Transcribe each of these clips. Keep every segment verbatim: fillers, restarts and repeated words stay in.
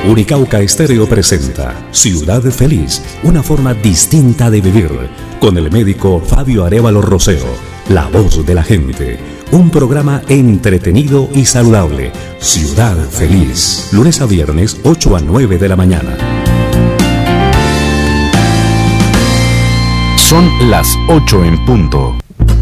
Unicauca Estéreo presenta Ciudad Feliz, una forma distinta de vivir, con el médico Fabio Arévalo Rosero, la voz de la gente. Un programa entretenido y saludable. Ciudad Feliz, lunes a viernes, ocho a nueve de la mañana. Son las ocho en punto.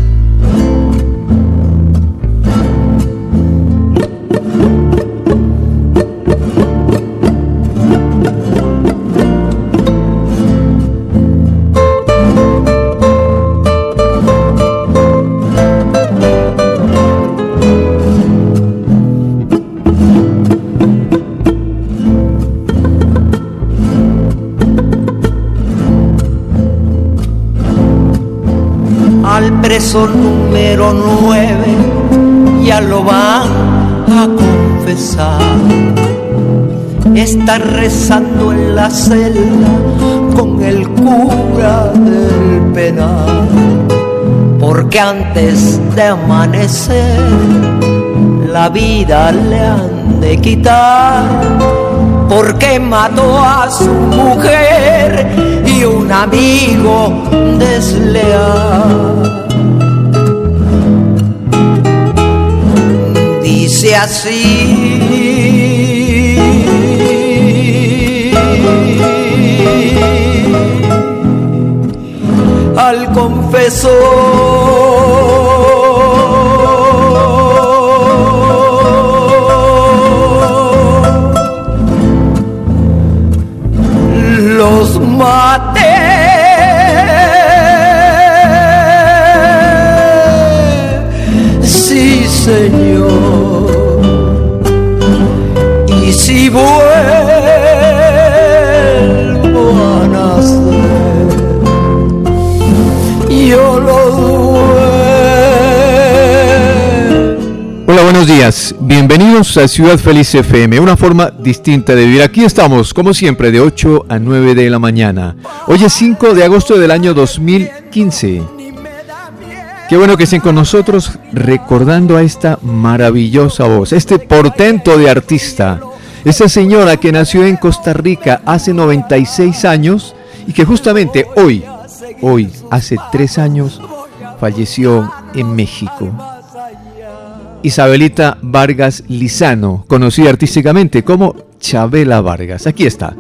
Preso número nueve, ya lo van a confesar. Está rezando en la celda con el cura del penal, porque antes de amanecer la vida le han de quitar, porque mató a su mujer y un amigo desleal. Dice así: al confesor los maté, sí señor. Y si vuelvo a nacer, yo lo duelo. Hola, buenos días. Bienvenidos a Ciudad Feliz F M, una forma distinta de vivir. Aquí estamos, como siempre, de ocho a nueve de la mañana. Hoy es cinco de agosto del año dos mil quince. Qué bueno que estén con nosotros recordando a esta maravillosa voz, este portento de artista. Esa señora que nació en Costa Rica hace noventa y seis años y que justamente hoy, hoy, hace tres años, falleció en México. Isabelita Vargas Lizano, conocida artísticamente como Chabela Vargas. Aquí está.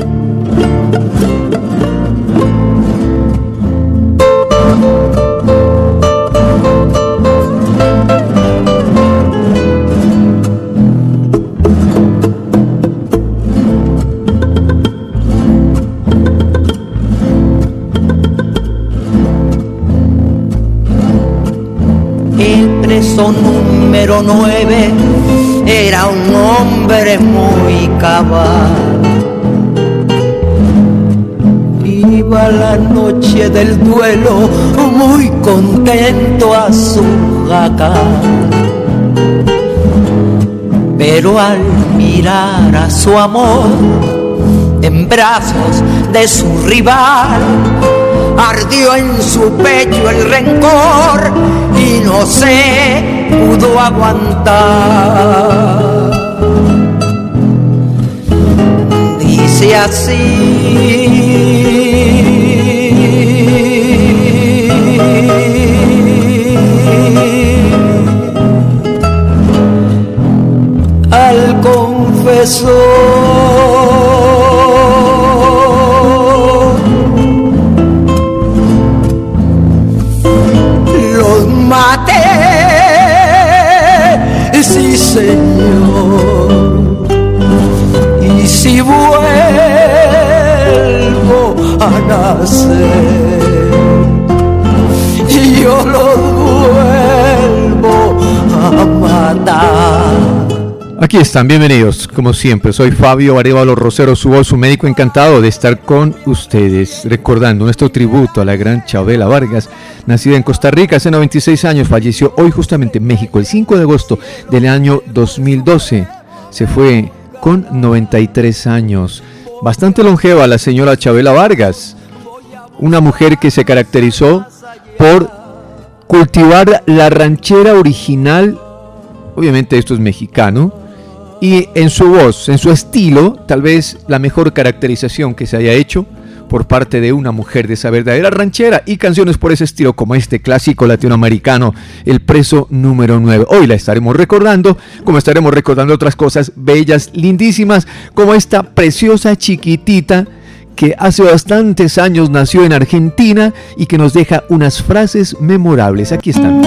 Preso número nueve era un hombre muy cabal. Iba la noche del duelo muy contento a su jacal, pero al mirar a su amor en brazos de su rival, ardió en su pecho el rencor y no se pudo aguantar. Dice así: al confesor maté, sí señor. Y si vuelvo a nacer, yo lo vuelvo a matar. Aquí están, bienvenidos, como siempre, soy Fabio Arévalo Rosero, su voz, su médico, encantado de estar con ustedes, recordando nuestro tributo a la gran Chabela Vargas, nacida en Costa Rica hace noventa y seis años, falleció hoy justamente en México, el cinco de agosto del año dos mil doce, se fue con noventa y tres años, bastante longeva la señora Chabela Vargas, una mujer que se caracterizó por cultivar la ranchera original, obviamente esto es mexicano, y en su voz, en su estilo, tal vez la mejor caracterización que se haya hecho por parte de una mujer de esa verdadera ranchera, y canciones por ese estilo como este clásico latinoamericano, El Preso número nueve. Hoy la estaremos recordando, como estaremos recordando otras cosas bellas, lindísimas, como esta preciosa chiquitita que hace bastantes años nació en Argentina y que nos deja unas frases memorables. Aquí están.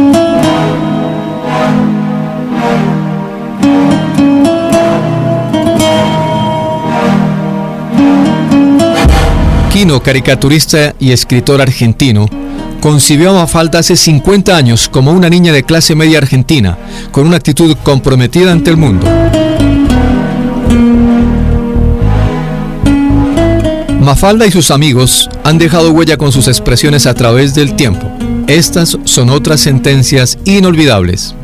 Quino, caricaturista y escritor argentino, concibió a Mafalda hace cincuenta años como una niña de clase media argentina, con una actitud comprometida ante el mundo. Mafalda y sus amigos han dejado huella con sus expresiones a través del tiempo. Estas son otras sentencias inolvidables.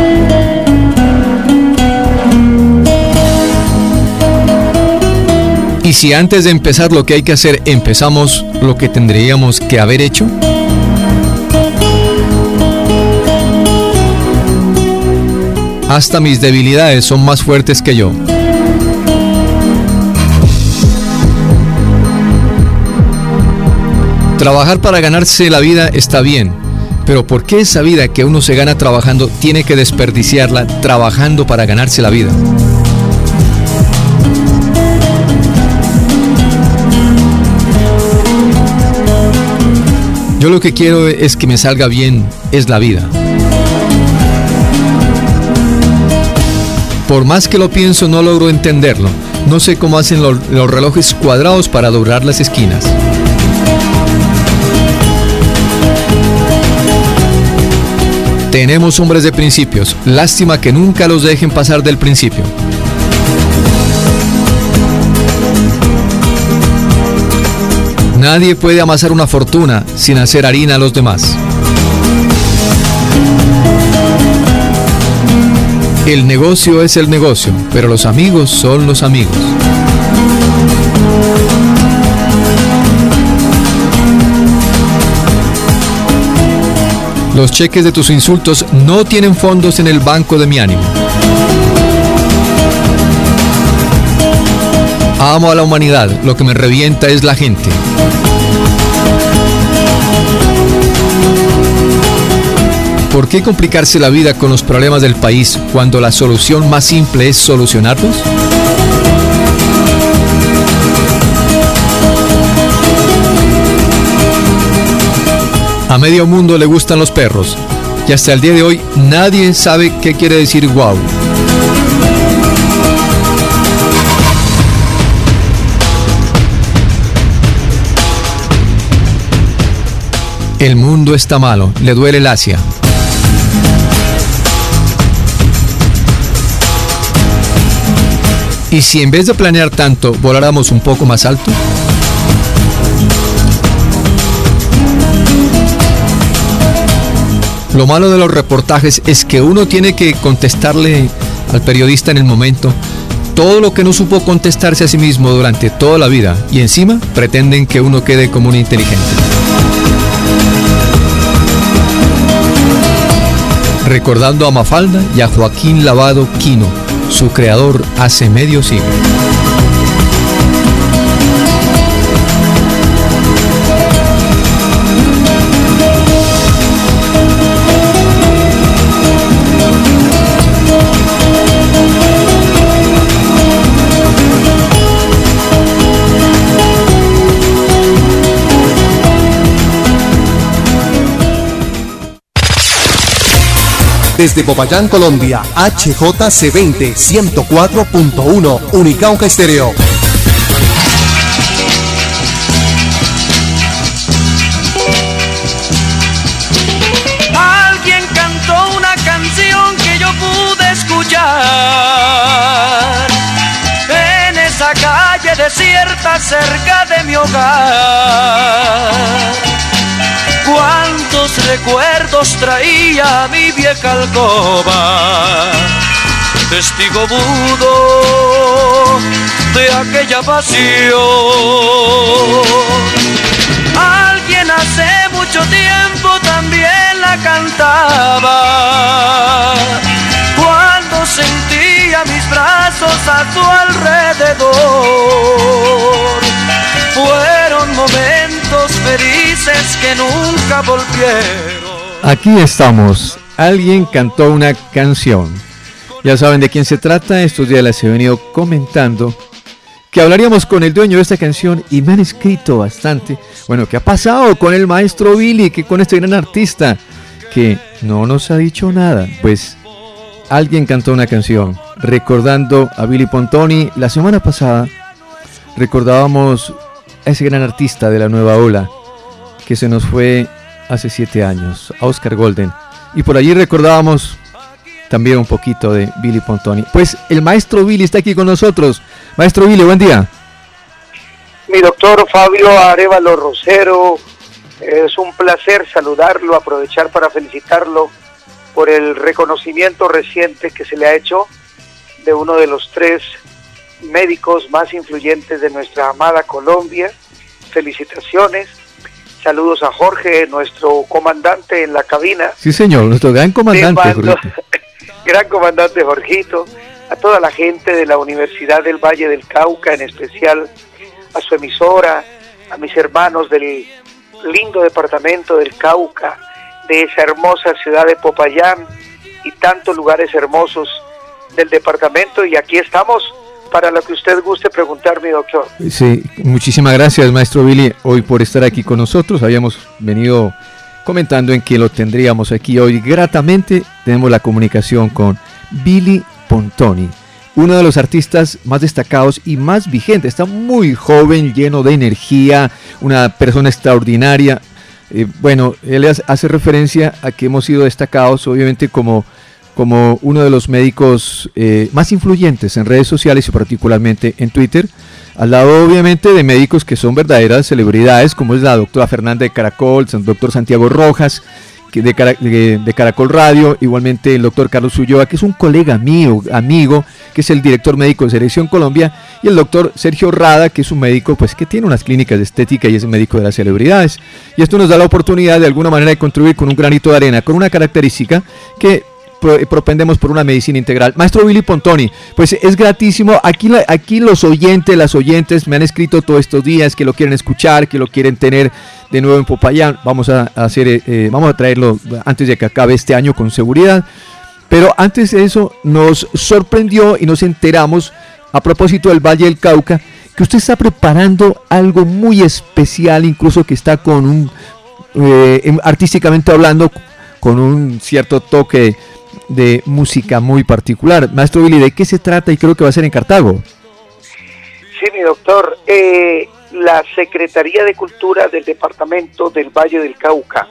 ¿Y si antes de empezar lo que hay que hacer empezamos lo que tendríamos que haber hecho? Hasta mis debilidades son más fuertes que yo. Trabajar para ganarse la vida está bien, pero ¿por qué esa vida que uno se gana trabajando tiene que desperdiciarla trabajando para ganarse la vida? Yo lo que quiero es que me salga bien, es la vida. Por más que lo pienso, no logro entenderlo. No sé cómo hacen los, los relojes cuadrados para doblar las esquinas. Tenemos hombres de principios. Lástima que nunca los dejen pasar del principio. Nadie puede amasar una fortuna sin hacer harina a los demás. El negocio es el negocio, pero los amigos son los amigos. Los cheques de tus insultos no tienen fondos en el banco de mi ánimo. Amo a la humanidad, lo que me revienta es la gente. ¿Por qué complicarse la vida con los problemas del país cuando la solución más simple es solucionarlos? A medio mundo le gustan los perros, y hasta el día de hoy nadie sabe qué quiere decir guau. El mundo está malo, le duele el Asia. ¿Y si en vez de planear tanto, voláramos un poco más alto? Lo malo de los reportajes es que uno tiene que contestarle al periodista en el momento todo lo que no supo contestarse a sí mismo durante toda la vida, y encima pretenden que uno quede como un inteligente. Recordando a Mafalda y a Joaquín Lavado Quino, su creador hace medio siglo. Desde Popayán, Colombia, H J C veinte, ciento cuatro punto uno, Unicauca Estéreo. Alguien cantó una canción que yo pude escuchar en esa calle desierta cerca de mi hogar. Cuántos recuerdos traía mi vieja alcoba, testigo mudo de aquella pasión. Alguien hace mucho tiempo también la cantaba, cuando sentía mis brazos a tu alrededor. Fueron momentos felices que nunca volvieron. Aquí estamos. Alguien cantó una canción. Ya saben de quién se trata. Estos días les he venido comentando que hablaríamos con el dueño de esta canción y me han escrito bastante. Bueno, ¿qué ha pasado con el maestro Billy? Que con este gran artista que no nos ha dicho nada. Pues alguien cantó una canción recordando a Billy Pontoni. La semana pasada recordábamos a ese gran artista de la nueva ola que se nos fue hace siete años, a Oscar Golden. Y por allí recordábamos también un poquito de Billy Pontoni. Pues el maestro Billy está aquí con nosotros. Maestro Billy, buen día. Mi doctor Fabio Arévalo Rosero, es un placer saludarlo, aprovechar para felicitarlo por el reconocimiento reciente que se le ha hecho de uno de los tres médicos más influyentes de nuestra amada Colombia. Felicitaciones. Saludos a Jorge, nuestro comandante en la cabina. Sí, señor, nuestro gran comandante, Jorgito. Gran comandante Jorgito, a toda la gente de la Universidad del Valle del Cauca, en especial a su emisora, a mis hermanos del lindo departamento del Cauca, de esa hermosa ciudad de Popayán y tantos lugares hermosos del departamento. Y aquí estamos para lo que usted guste preguntar, mi doctor. Sí, muchísimas gracias, maestro Billy, hoy por estar aquí con nosotros. Habíamos venido comentando en que lo tendríamos aquí hoy gratamente. Tenemos la comunicación con Billy Pontoni, uno de los artistas más destacados y más vigentes. Está muy joven, lleno de energía, una persona extraordinaria. Eh, bueno, él hace referencia a que hemos sido destacados, obviamente, como como uno de los médicos eh, más influyentes en redes sociales y particularmente en Twitter, al lado obviamente de médicos que son verdaderas celebridades, como es la doctora Fernanda de Caracol, el doctor Santiago Rojas, que de, de, de Caracol Radio, igualmente el doctor Carlos Ulloa, que es un colega mío, amigo, que es el director médico de Selección Colombia, y el doctor Sergio Rada, que es un médico pues que tiene unas clínicas de estética y es médico de las celebridades. Y esto nos da la oportunidad de alguna manera de contribuir con un granito de arena, con una característica que propendemos por una medicina integral. Maestro Billy Pontoni, pues es gratísimo. Aquí, aquí los oyentes, las oyentes me han escrito todos estos días que lo quieren escuchar, que lo quieren tener de nuevo en Popayán. Vamos a hacer, eh, vamos a traerlo antes de que acabe este año con seguridad. Pero antes de eso nos sorprendió y nos enteramos a propósito del Valle del Cauca que usted está preparando algo muy especial, incluso que está con un eh, artísticamente hablando, con un cierto toque de música muy particular. Maestro Billy, ¿de qué se trata? Y creo que va a ser en Cartago. Sí, mi doctor. Eh, la Secretaría de Cultura del Departamento del Valle del Cauca,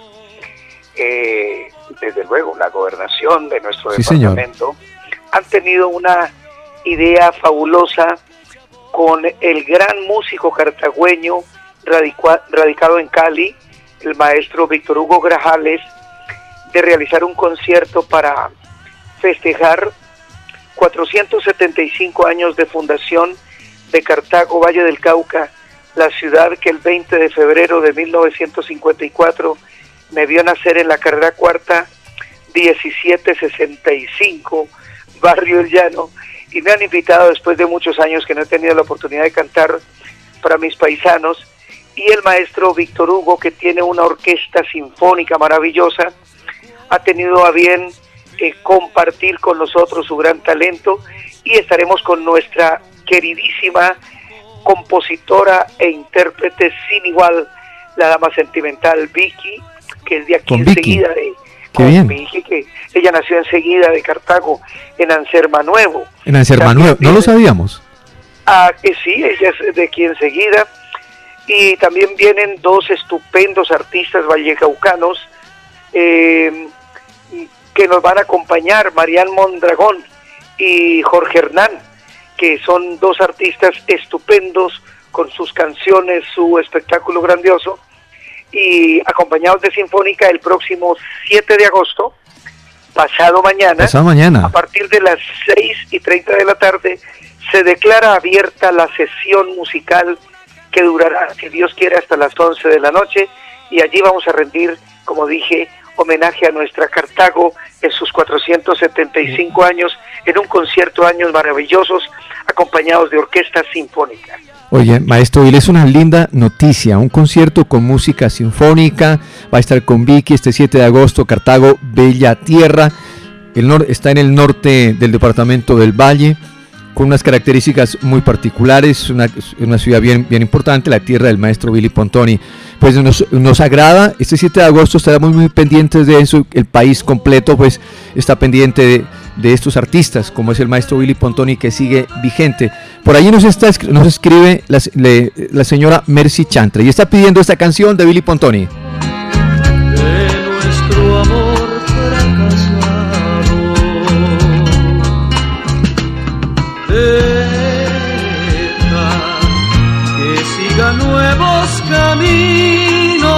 eh, desde luego la gobernación de nuestro sí, departamento, señor, han tenido una idea fabulosa con el gran músico cartagüeño radica, radicado en Cali, el maestro Víctor Hugo Grajales, de realizar un concierto para festejar cuatrocientos setenta y cinco años de fundación de Cartago, Valle del Cauca, la ciudad que el veinte de febrero de mil novecientos cincuenta y cuatro me vio nacer en la carrera cuarta diecisiete sesenta y cinco, Barrio El Llano, y me han invitado después de muchos años que no he tenido la oportunidad de cantar para mis paisanos, y el maestro Víctor Hugo, que tiene una orquesta sinfónica maravillosa, ha tenido a bien eh, compartir con nosotros su gran talento, y estaremos con nuestra queridísima compositora e intérprete sin igual, la dama sentimental Vicky, que es de aquí enseguida de con Vicky, que ella nació enseguida de Cartago, en Anserma Nuevo. En Anserma Nuevo, no lo sabíamos. Ah, que sí, ella es de aquí enseguida. Y también vienen dos estupendos artistas vallecaucanos eh, que nos van a acompañar, Marián Mondragón y Jorge Hernán, que son dos artistas estupendos con sus canciones, su espectáculo grandioso, y acompañados de Sinfónica el próximo siete de agosto, pasado mañana, pasado mañana, a partir de las seis y treinta de la tarde, se declara abierta la sesión musical que durará, si Dios quiere, hasta las once de la noche, y allí vamos a rendir, como dije, homenaje a nuestra Cartago en sus cuatrocientos setenta y cinco años, en un concierto de años maravillosos, acompañados de orquesta sinfónica. Oye, maestro Billy, es una linda noticia, un concierto con música sinfónica, va a estar con Vicky este siete de agosto, Cartago, Bella Tierra, el nor- está en el norte del departamento del Valle, con unas características muy particulares, una, una ciudad bien, bien importante, la tierra del maestro Billy Pontoni. Pues nos, nos agrada, este siete de agosto estaremos muy pendientes de eso, el país completo pues está pendiente de, de estos artistas, como es el maestro Billy Pontoni, que sigue vigente. Por ahí nos, está, nos escribe la, le, la señora Mercy Chantre y está pidiendo esta canción de Billy Pontoni. De nuestro amor fracasado, deja que siga nuevos caminos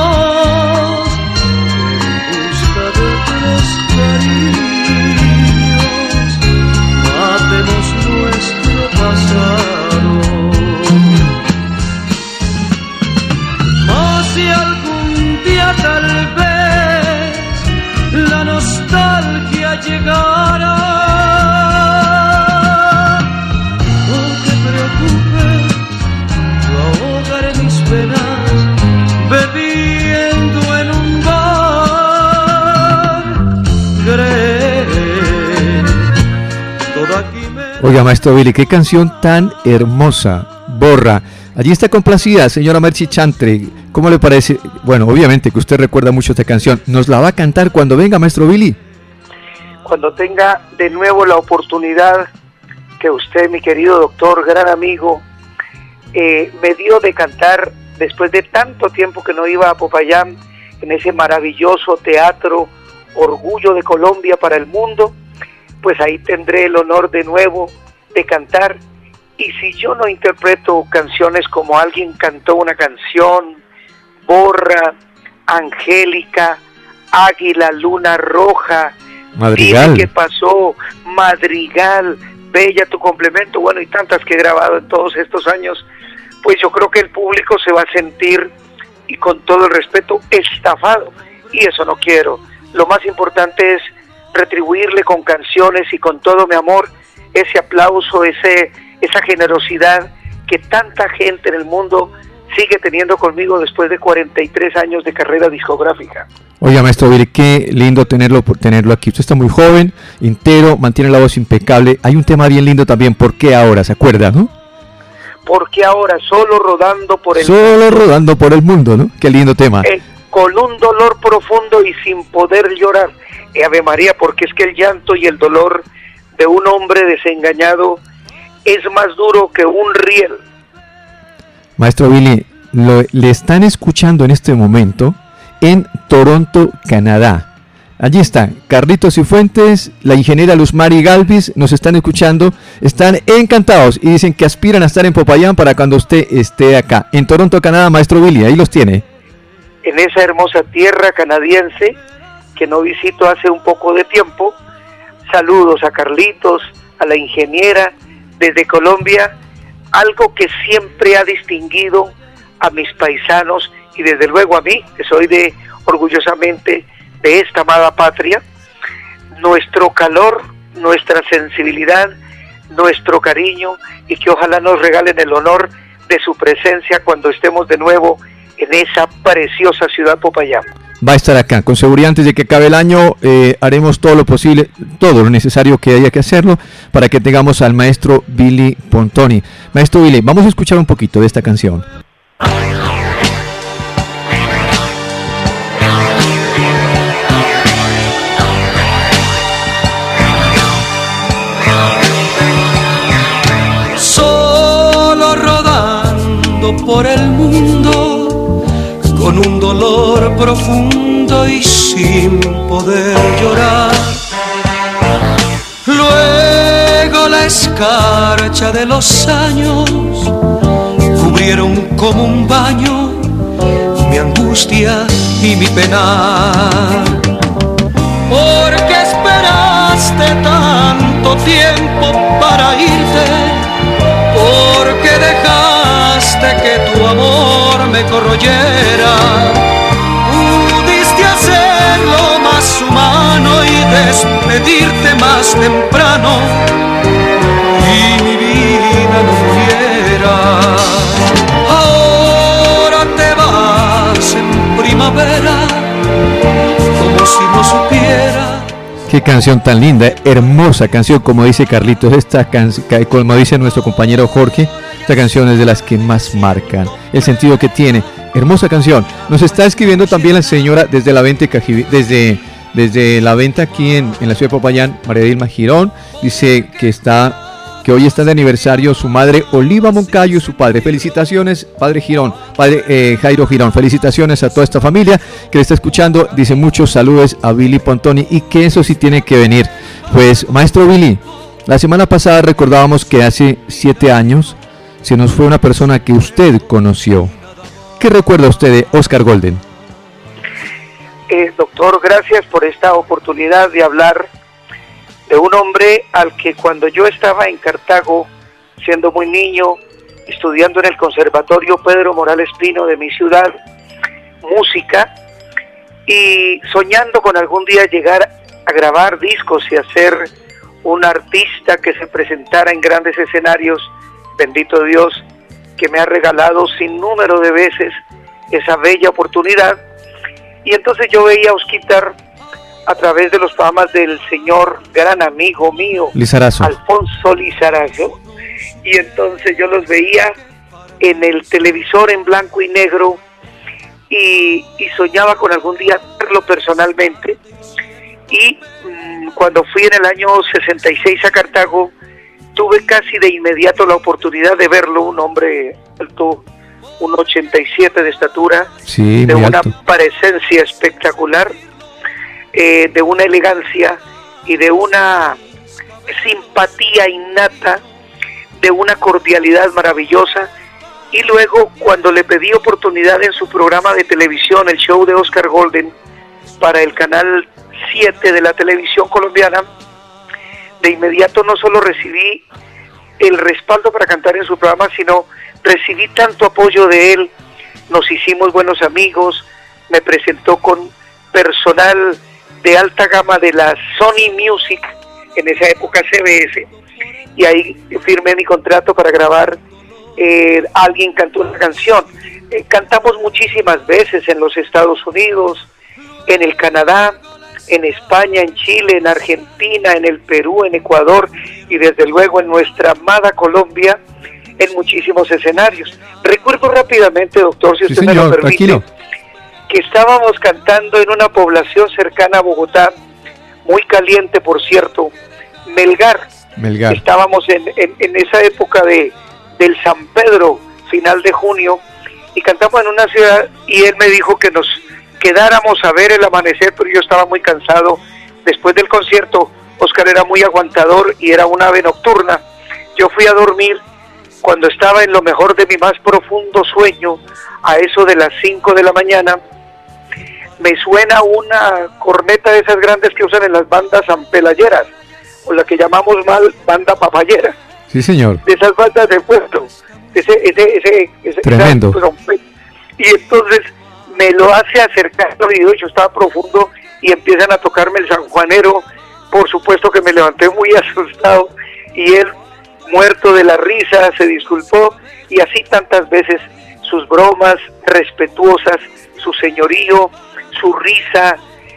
en busca de otros cariños, matemos nuestro pasado. Mas si algún día tal vez la nostalgia llegara, no te preocupes, yo ahogaré mis penas bebiendo en un bar. Cree, toda quimera. Oiga, maestro Billy, qué canción tan hermosa, Borra. Allí está complacida, señora Mercy Chantre. ¿Cómo le parece? Bueno, obviamente que usted recuerda mucho esta canción. ¿Nos la va a cantar cuando venga, maestro Billy? Cuando tenga de nuevo la oportunidad que usted, mi querido doctor, gran amigo, eh, me dio de cantar después de tanto tiempo que no iba a Popayán, en ese maravilloso teatro, orgullo de Colombia para el mundo, pues ahí tendré el honor de nuevo de cantar. Y si yo no interpreto canciones como alguien cantó una canción, Borra, Angélica, Águila, Luna Roja, Madrigal, Dime qué pasó, Madrigal, Bella tu complemento, bueno, y tantas que he grabado en todos estos años, pues yo creo que el público se va a sentir, y con todo el respeto, estafado, y eso no quiero. Lo más importante es retribuirle con canciones y con todo mi amor ese aplauso, ese esa generosidad que tanta gente en el mundo sigue teniendo conmigo después de cuarenta y tres años de carrera discográfica. Oiga, maestro Billy, qué lindo tenerlo por tenerlo aquí. Usted está muy joven, entero, mantiene la voz impecable. Hay un tema bien lindo también, ¿por qué ahora? ¿Se acuerda, no? Porque ahora solo rodando por el Solo mundo, rodando por el mundo, ¿no? Qué lindo tema. eh, con un dolor profundo y sin poder llorar. Eh, Ave María, porque es que el llanto y el dolor de un hombre desengañado es más duro que un riel. Maestro Billy, lo, le están escuchando en este momento en Toronto, Canadá. Allí están Carlitos Cifuentes, la ingeniera Luzmari Galvis, nos están escuchando, están encantados y dicen que aspiran a estar en Popayán para cuando usted esté acá. En Toronto, Canadá, maestro Billy, ahí los tiene. En esa hermosa tierra canadiense que no visito hace un poco de tiempo. Saludos a Carlitos, a la ingeniera desde Colombia, algo que siempre ha distinguido a mis paisanos y desde luego a mí, que soy de orgullosamente de esta amada patria, nuestro calor, nuestra sensibilidad, nuestro cariño, y que ojalá nos regalen el honor de su presencia cuando estemos de nuevo en esa preciosa ciudad Popayán. Va a estar acá, con seguridad antes de que acabe el año, eh, haremos todo lo posible, todo lo necesario que haya que hacerlo para que tengamos al maestro Billy Pontoni. Maestro Billy, vamos a escuchar un poquito de esta canción. Solo rodando por el mundo, con un dolor profundo y sin poder llorar. Luego la escarcha de los años cubrieron como un baño mi angustia y mi penar. Porque esperaste tanto tiempo para irte, porque dejaste que tu amor me corroyera. Pudiste hacerlo más despedirte más temprano y mi vida no quiera. Ahora te vas en primavera como si no supiera. Qué canción tan linda, hermosa canción, como dice Carlitos, esta canción, como dice nuestro compañero Jorge, esta canción es de las que más marcan el sentido que tiene. Hermosa canción. Nos está escribiendo también la señora desde la venta desde, desde la venta aquí en, en la ciudad de Popayán, María Dilma Girón, dice que está que hoy está de aniversario su madre Oliva Moncayo y su padre. Felicitaciones, padre Girón, padre eh, Jairo Girón. Felicitaciones a toda esta familia que le está escuchando. Dice muchos saludos a Billy Pontoni y que eso sí tiene que venir. Pues, maestro Billy, la semana pasada recordábamos que hace siete años se nos fue una persona que usted conoció. ¿Qué recuerda usted de Oscar Golden? Eh, doctor, gracias por esta oportunidad de hablar de un hombre al que cuando yo estaba en Cartago, siendo muy niño, estudiando en el Conservatorio Pedro Morales Pino de mi ciudad, música, y soñando con algún día llegar a grabar discos y a ser un artista que se presentara en grandes escenarios, bendito Dios, que me ha regalado sin número de veces esa bella oportunidad. Y entonces yo veía a Osquitar a través de los programas del señor gran amigo mío, Lizarazo. Alfonso Lizarazo, y entonces yo los veía en el televisor en blanco y negro y, y soñaba con algún día verlo personalmente. Y mmm, cuando fui en el año sesenta y seis a Cartago, tuve casi de inmediato la oportunidad de verlo, un hombre alto, un ochenta y siete de estatura, sí, de una alto. presencia espectacular, eh, de una elegancia y de una simpatía innata, de una cordialidad maravillosa. Y luego, cuando le pedí oportunidad en su programa de televisión, el show de Oscar Golden, para el canal siete de la televisión colombiana, de inmediato no solo recibí el respaldo para cantar en su programa, sino recibí tanto apoyo de él, nos hicimos buenos amigos, me presentó con personal de alta gama de la Sony Music, en esa época C B S, y ahí firmé mi contrato para grabar eh, Alguien cantó una canción. Eh, cantamos muchísimas veces en los Estados Unidos, en el Canadá, en España, en Chile, en Argentina, en el Perú, en Ecuador y desde luego en nuestra amada Colombia, en muchísimos escenarios. Recuerdo rápidamente, doctor, si usted sí, señor, me lo permite, tranquilo, que estábamos cantando en una población cercana a Bogotá, muy caliente por cierto, Melgar. Melgar. Estábamos en, en, en esa época de del San Pedro, final de junio, y cantamos en una ciudad y él me dijo que nos quedáramos a ver el amanecer, pero yo estaba muy cansado. Después del concierto, Oscar era muy aguantador y era un ave nocturna. Yo fui a dormir cuando estaba en lo mejor de mi más profundo sueño, a eso de las cinco de la mañana, me suena una corneta de esas grandes que usan en las bandas ampelayeras, o la que llamamos mal banda papayera. Sí, señor. De esas bandas de puerto. Ese, ese, ese, ese tremendo. Esa, y entonces me lo hace acercar al oído, yo estaba profundo, y empiezan a tocarme el sanjuanero. Por supuesto que me levanté muy asustado, y él, muerto de la risa, se disculpó, y así tantas veces sus bromas respetuosas, su señorío, su risa,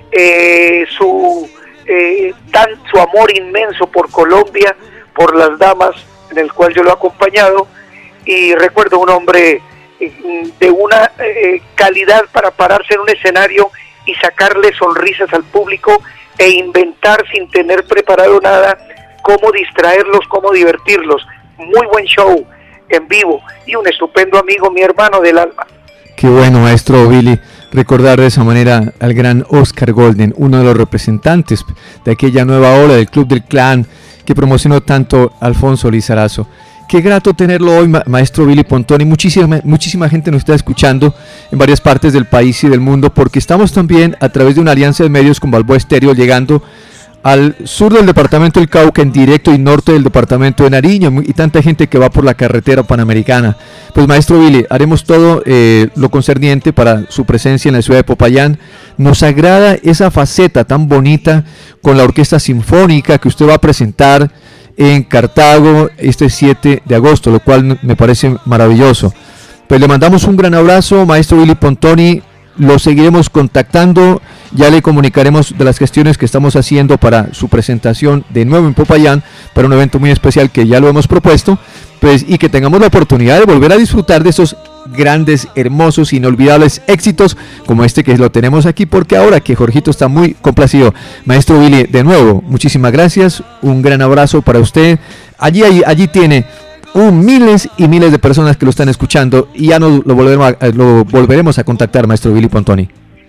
eh, su, eh, tan, su amor inmenso por Colombia, por las damas, en el cual yo lo he acompañado, y recuerdo un hombre de una eh, calidad para pararse en un escenario y sacarle sonrisas al público e inventar sin tener preparado nada cómo distraerlos, cómo divertirlos. Muy buen show en vivo y un estupendo amigo, mi hermano del alma. Qué bueno, maestro Billy, recordar de esa manera al gran Oscar Golden, uno de los representantes de aquella nueva ola del Club del Clan que promocionó tanto Alfonso Lizarazo. Qué grato tenerlo hoy, ma- maestro Billy Pontoni. Muchísima, muchísima gente nos está escuchando en varias partes del país y del mundo, porque estamos también a través de una alianza de medios con Balboa Estéreo llegando al sur del departamento del Cauca en directo y norte del departamento de Nariño, y tanta gente que va por la carretera panamericana. Pues maestro Billy, haremos todo eh, lo concerniente para su presencia en la ciudad de Popayán. Nos agrada esa faceta tan bonita con la orquesta sinfónica que usted va a presentar en Cartago este siete de agosto, lo cual me parece maravilloso. Pues le mandamos un gran abrazo, maestro Billy Pontoni. Lo seguiremos contactando, ya le comunicaremos de las gestiones que estamos haciendo para su presentación de nuevo en Popayán, para un evento muy especial que ya lo hemos propuesto, pues, y que tengamos la oportunidad de volver a disfrutar de esos grandes, hermosos, inolvidables éxitos como este que lo tenemos aquí, porque ahora que Jorgito está muy complacido. Maestro Billy, de nuevo, muchísimas gracias, un gran abrazo para usted. Allí, allí, allí tiene un miles y miles de personas que lo están escuchando, y ya nos lo volveremos a, lo volveremos a contactar, maestro Billy Pontoni.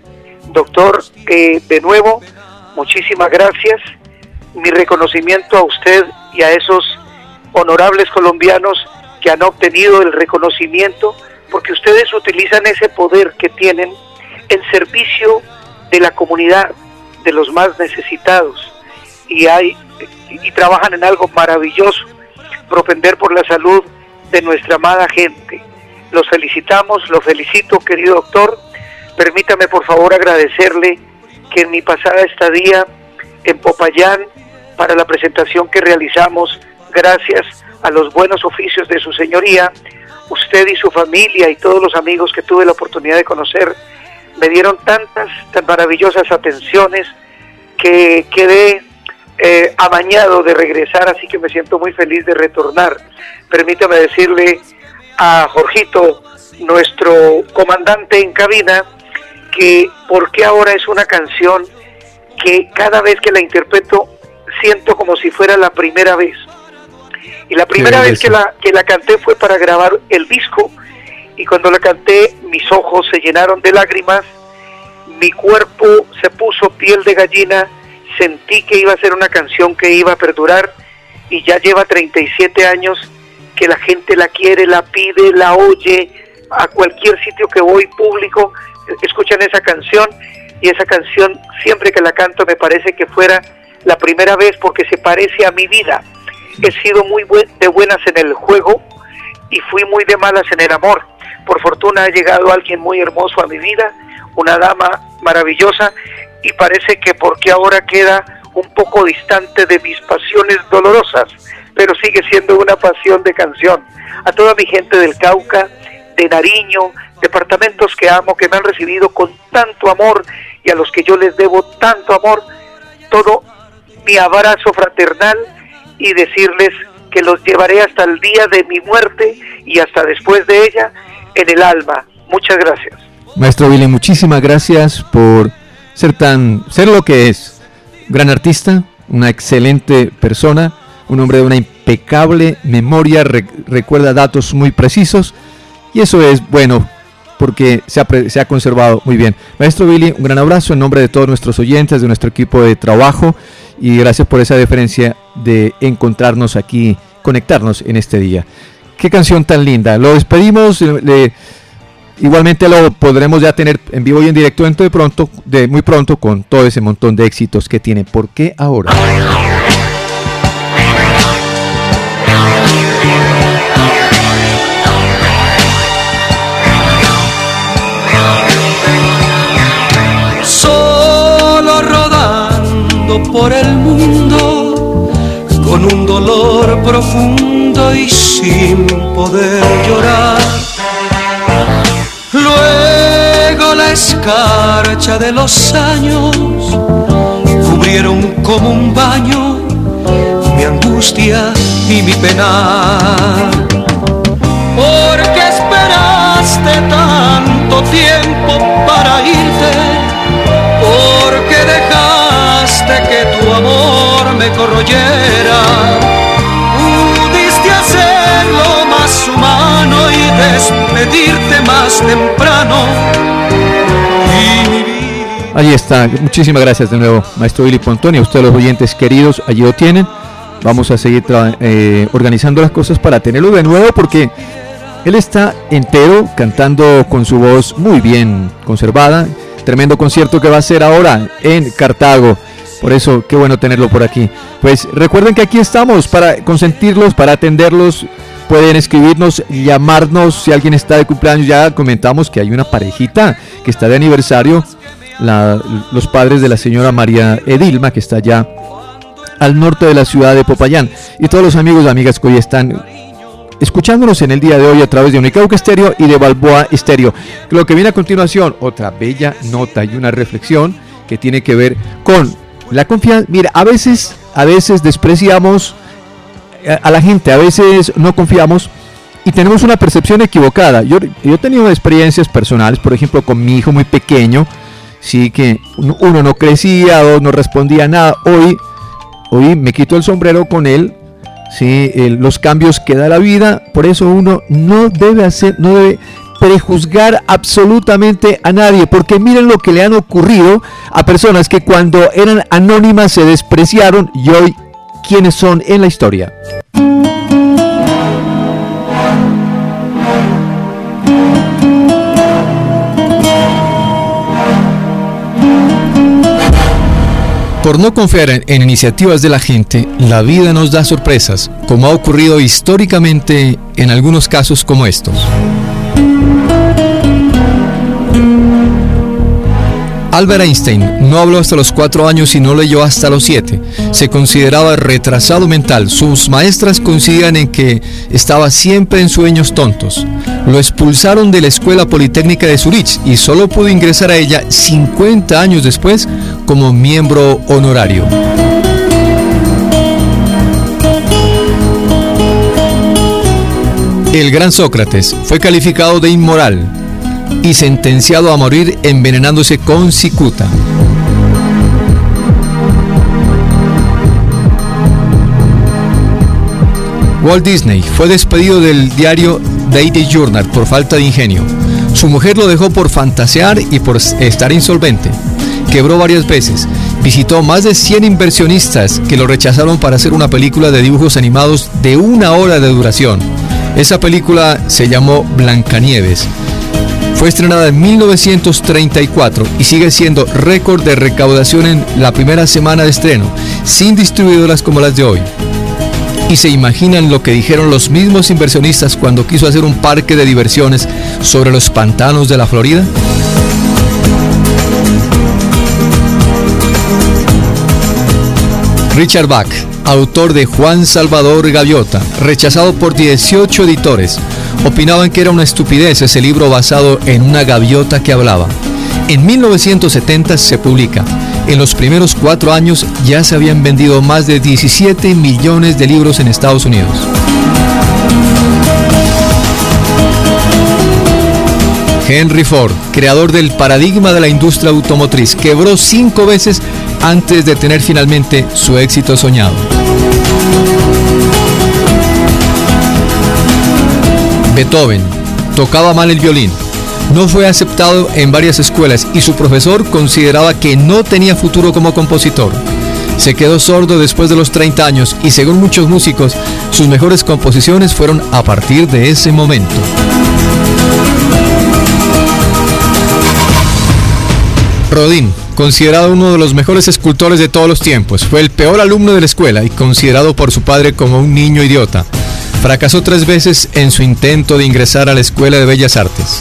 Doctor, eh, de nuevo, muchísimas gracias. Mi reconocimiento a usted y a esos honorables colombianos que han obtenido el reconocimiento, porque ustedes utilizan ese poder que tienen en servicio de la comunidad, de los más necesitados, y hay y trabajan en algo maravilloso, propender por la salud de nuestra amada gente. Los felicitamos, lo felicito, querido doctor. Permítame por favor agradecerle que en mi pasada estadía en Popayán, para la presentación que realizamos, gracias a los buenos oficios de su señoría, usted y su familia y todos los amigos que tuve la oportunidad de conocer, me dieron tantas, tan maravillosas atenciones que quedé Eh, amañado de regresar, así que me siento muy feliz de retornar. Permítame decirle a Jorgito, nuestro comandante en cabina, que porque ahora es una canción que cada vez que la interpreto siento como si fuera la primera vez. Y la primera vez que la, que la canté fue para grabar el disco, y cuando la canté mis ojos se llenaron de lágrimas, mi cuerpo se puso piel de gallina. Sentí que iba a ser una canción que iba a perdurar, y ya lleva treinta y siete años que la gente la quiere, la pide, la oye. A cualquier sitio que voy público escuchan esa canción, y esa canción siempre que la canto me parece que fuera la primera vez, porque se parece a mi vida. He sido muy buen, de buenas en el juego y fui muy de malas en el amor. Por fortuna ha llegado alguien muy hermoso a mi vida, una dama maravillosa, y parece que porque ahora queda un poco distante de mis pasiones dolorosas, pero sigue siendo una pasión de canción. A toda mi gente del Cauca, de Nariño, departamentos que amo, que me han recibido con tanto amor y a los que yo les debo tanto amor, todo mi abrazo fraternal, y decirles que los llevaré hasta el día de mi muerte y hasta después de ella en el alma. Muchas gracias. Maestro Billy, muchísimas gracias por ser tan, ser lo que es, gran artista, una excelente persona, un hombre de una impecable memoria, re, recuerda datos muy precisos, y eso es bueno porque se ha, se ha conservado muy bien. Maestro Billy, un gran abrazo en nombre de todos nuestros oyentes, de nuestro equipo de trabajo, y gracias por esa deferencia de encontrarnos aquí, conectarnos en este día. Qué canción tan linda. Lo despedimos, le, igualmente lo podremos ya tener en vivo y en directo dentro de pronto, de muy pronto, con todo ese montón de éxitos que tiene. ¿Por qué ahora? Solo rodando por el mundo, con un dolor profundo y sin poder llorar. Luego la escarcha de los años cubrieron como un baño mi angustia y mi penar. Porque esperaste tanto tiempo para irte, porque dejaste que tu amor me corroyera. Pudiste hacerlo más humano y despedirte más temprano. Y mi vida... Allí está, muchísimas gracias de nuevo, maestro Billy Pontoni. A ustedes los oyentes queridos, allí lo tienen. Vamos a seguir eh, organizando las cosas para tenerlo de nuevo, porque él está entero, cantando con su voz muy bien conservada. Tremendo concierto que va a hacer ahora en Cartago. Por eso, qué bueno tenerlo por aquí. Pues recuerden que aquí estamos para consentirlos, para atenderlos. Pueden escribirnos, llamarnos si alguien está de cumpleaños. Ya comentamos que hay una parejita que está de aniversario, la, los padres de la señora María Edilma, que está allá al norte de la ciudad de Popayán, y todos los amigos y amigas que hoy están escuchándonos en el día de hoy a través de Unicauca Estéreo y de Balboa Estéreo. Lo que viene a continuación, otra bella nota y una reflexión que tiene que ver con la confianza. Mira, a veces, a veces despreciamos a la gente, a veces no confiamos y tenemos una percepción equivocada. Yo, yo he tenido experiencias personales, por ejemplo, con mi hijo muy pequeño, sí, que uno no crecía, dos no respondía nada. Hoy, hoy me quito el sombrero con él, sí, el, los cambios que da la vida. Por eso uno no debe hacer, no debe prejuzgar absolutamente a nadie, porque miren lo que le han ocurrido a personas que cuando eran anónimas se despreciaron y hoy quiénes son en la historia. Por no confiar en, en iniciativas de la gente, la vida nos da sorpresas, como ha ocurrido históricamente en algunos casos como estos. Albert Einstein no habló hasta los cuatro años y no leyó hasta los siete. Se consideraba retrasado mental. Sus maestras coincidían en que estaba siempre en sueños tontos. Lo expulsaron de la Escuela Politécnica de Zurich y solo pudo ingresar a ella cincuenta años después como miembro honorario. El gran Sócrates fue calificado de inmoral y sentenciado a morir envenenándose con cicuta. Walt Disney fue despedido del diario Daily Journal por falta de ingenio. Su mujer lo dejó por fantasear y por estar insolvente. Quebró varias veces. Visitó más de cien inversionistas que lo rechazaron para hacer una película de dibujos animados de una hora de duración. Esa película se llamó Blancanieves. Fue estrenada en mil novecientos treinta y cuatro y sigue siendo récord de recaudación en la primera semana de estreno, sin distribuidoras como las de hoy. ¿Y se imaginan lo que dijeron los mismos inversionistas cuando quiso hacer un parque de diversiones sobre los pantanos de la Florida? Richard Bach, autor de Juan Salvador Gaviota, rechazado por dieciocho editores, opinaban que era una estupidez ese libro basado en una gaviota que hablaba. En mil novecientos setenta se publica. En los primeros cuatro años ya se habían vendido más de diecisiete millones de libros en Estados Unidos. Henry Ford, creador del paradigma de la industria automotriz, quebró cinco veces antes de tener finalmente su éxito soñado. Beethoven tocaba mal el violín. No fue aceptado en varias escuelas y su profesor consideraba que no tenía futuro como compositor. Se quedó sordo después de los treinta años y, según muchos músicos, sus mejores composiciones fueron a partir de ese momento. Rodin, considerado uno de los mejores escultores de todos los tiempos, fue el peor alumno de la escuela y considerado por su padre como un niño idiota. Fracasó tres veces en su intento de ingresar a la Escuela de Bellas Artes.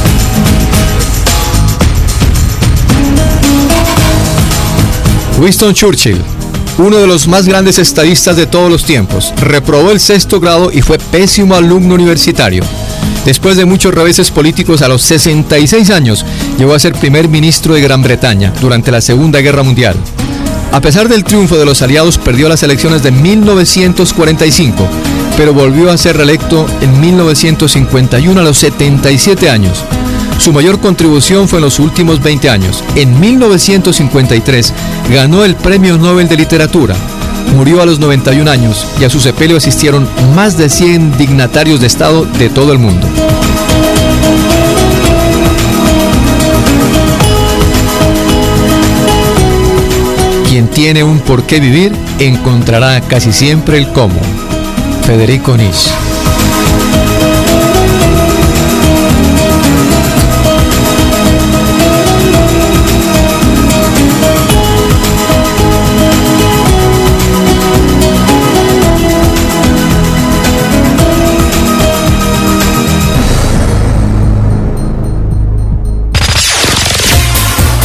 Winston Churchill, uno de los más grandes estadistas de todos los tiempos, reprobó el sexto grado y fue pésimo alumno universitario. Después de muchos reveses políticos, a los sesenta y seis años, llegó a ser primer ministro de Gran Bretaña durante la Segunda Guerra Mundial. A pesar del triunfo de los aliados, perdió las elecciones de mil novecientos cuarenta y cinco, pero volvió a ser reelecto en mil novecientos cincuenta y uno a los setenta y siete años. Su mayor contribución fue en los últimos veinte años. En mil novecientos cincuenta y tres ganó el Premio Nobel de Literatura. Murió a los noventa y un años y a su sepelio asistieron más de cien dignatarios de Estado de todo el mundo. Quien tiene un por qué vivir encontrará casi siempre el cómo. Federico Nietzsche.